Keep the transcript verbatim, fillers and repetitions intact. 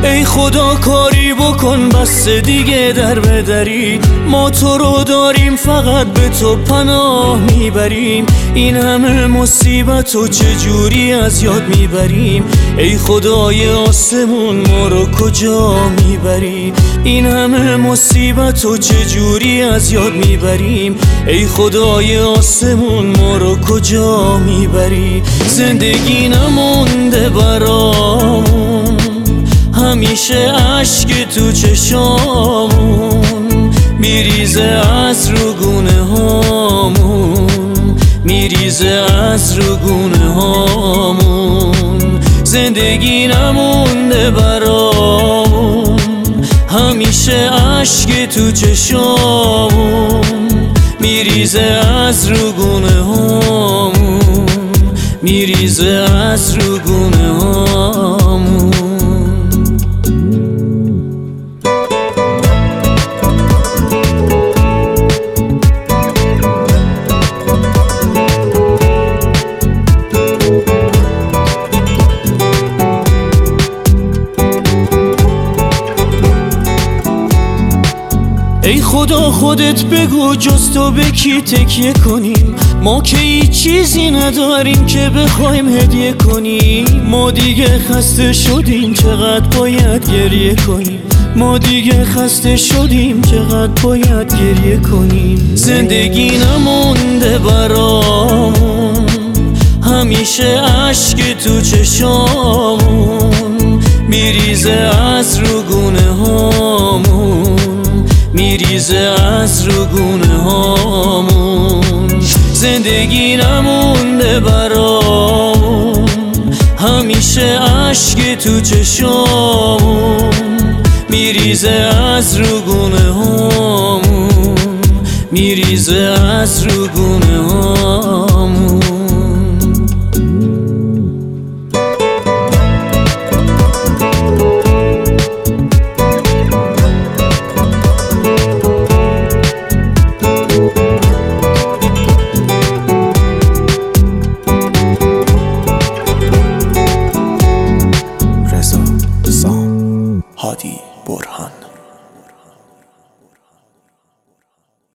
ای خدا کاری بکن بس دیگه در بدری، ما تو رو داریم فقط به تو پناه میبریم. این همه مصیبت و چجوری از یاد میبریم؟ ای خدای آسمون ما رو کجا میبری؟ این همه مصیبت و چجوری از یاد میبریم؟ ای خدای آسمون ما رو کجا میبری؟ زندگی نمونده برامون، همیشه اشک تو چشامون میریزه از رو گونه هامون، میریزه از رو گونه هامون. زندگی نمونده برامون، همیشه اشک تو چشامون میریزه از رو گونه هامون، میریزه از رو گونه هامون. ای خدا خودت بگو جز تو به کی تکیه کنیم؟ ما که هیچ چیزی نداریم که بخوایم هدیه کنیم. ما دیگه خسته شدیم چقدر باید گریه کنیم، ما دیگه خسته شدیم چقدر باید گریه کنیم. زندگی نمونده برامون، همیشه اشک تو چشامون میریزه از رو گونه هامون، میریزه از رو گونه هامون. زندگی نمونده برامون، همیشه اشک تو چشامون میریزه از رو گونه هامون، میریزه از رو گونه